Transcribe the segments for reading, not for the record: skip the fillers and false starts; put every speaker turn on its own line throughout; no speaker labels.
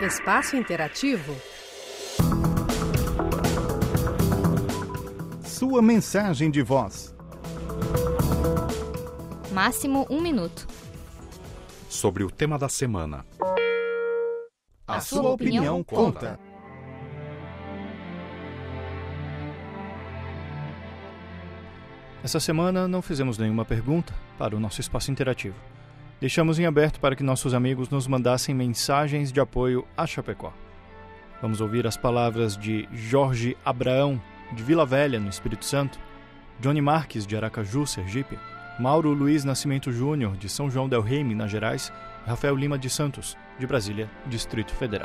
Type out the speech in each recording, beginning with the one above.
Espaço Interativo.
Sua mensagem de voz.
Máximo 1 minuto.
Sobre o tema da semana.
A sua opinião conta.
Essa semana não fizemos nenhuma pergunta para o nosso espaço interativo. Deixamos em aberto para que nossos amigos nos mandassem mensagens de apoio a Chapecó. Vamos ouvir as palavras de Jorge Abraão, de Vila Velha, no Espírito Santo, Johnny Marques, de Aracaju, Sergipe, Mauro Luiz Nascimento Júnior, de São João del Rei, Minas Gerais, e Rafael Lima de Santos, de Brasília, Distrito Federal.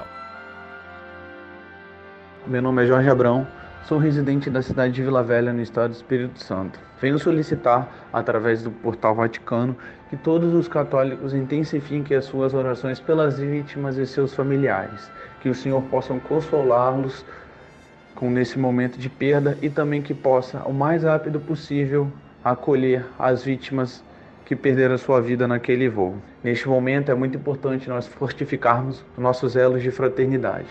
Meu nome é Jorge Abrão, sou residente da cidade de Vila Velha, no estado do Espírito Santo. Venho solicitar, através do Portal Vaticano, que todos os católicos intensifiquem as suas orações pelas vítimas e seus familiares, que o Senhor possa consolá-los nesse momento de perda e também que possa, o mais rápido possível, acolher as vítimas que perderam a sua vida naquele voo. Neste momento é muito importante nós fortificarmos nossos elos de fraternidade.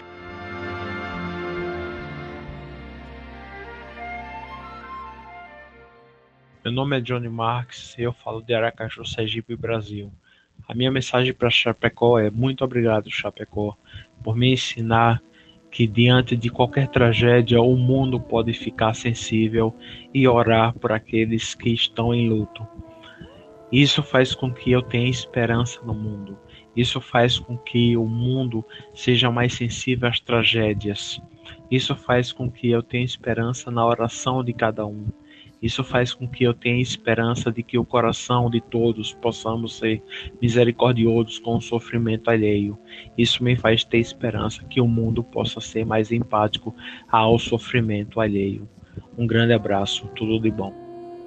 Meu nome é Johnny Marques e eu falo de Aracaju, Sergipe, Brasil. A minha mensagem para Chapecó é: muito obrigado, Chapecó, por me ensinar que diante de qualquer tragédia o mundo pode ficar sensível e orar por aqueles que estão em luto. Isso faz com que eu tenha esperança no mundo. Isso faz com que o mundo seja mais sensível às tragédias. Isso faz com que eu tenha esperança na oração de cada um. Isso faz com que eu tenha esperança de que o coração de todos possamos ser misericordiosos com o sofrimento alheio. Isso me faz ter esperança que o mundo possa ser mais empático ao sofrimento alheio. Um grande abraço, tudo de bom.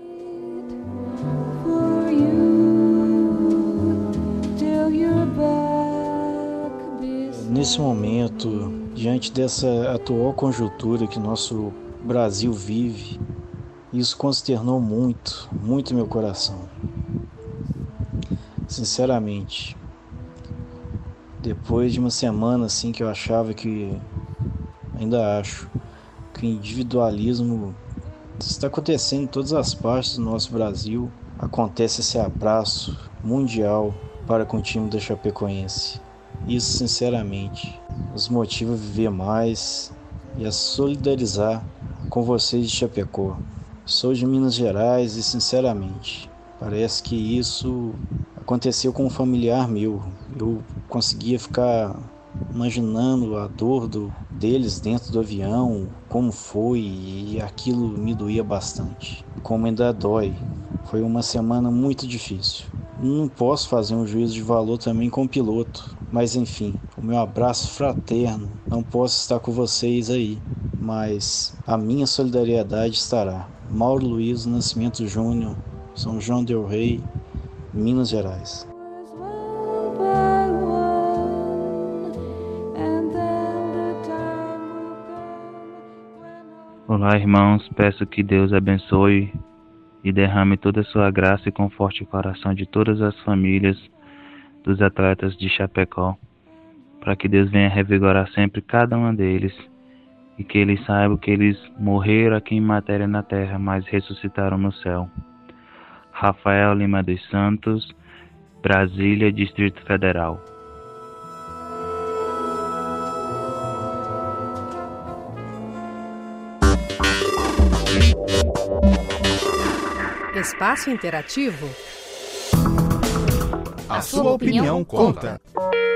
Nesse momento, diante dessa atual conjuntura que nosso Brasil vive, isso consternou muito meu coração. Sinceramente, depois de uma semana assim que eu achava ainda acho, que o individualismo está acontecendo em todas as partes do nosso Brasil, acontece esse abraço mundial para com o time da Chapecoense. Isso, sinceramente, nos motiva a viver mais e a solidarizar com vocês de Chapecó. Sou de Minas Gerais e, sinceramente, parece que isso aconteceu com um familiar meu. Eu conseguia ficar imaginando a dor deles dentro do avião, como foi, e aquilo me doía bastante. Como ainda dói. Foi uma semana muito difícil. Não posso fazer um juízo de valor também com o piloto, mas enfim, o meu abraço fraterno. Não posso estar com vocês aí, mas a minha solidariedade estará. Mauro Luiz Nascimento Júnior, São João del Rei, Minas Gerais.
Olá, irmãos, peço que Deus abençoe e derrame toda a sua graça e conforte o coração de todas as famílias dos atletas de Chapecó, para que Deus venha revigorar sempre cada um deles e que eles saibam que eles morreram aqui em matéria na terra, mas ressuscitaram no céu. Rafael Lima dos Santos, Brasília, Distrito Federal.
Espaço Interativo.
A sua opinião conta.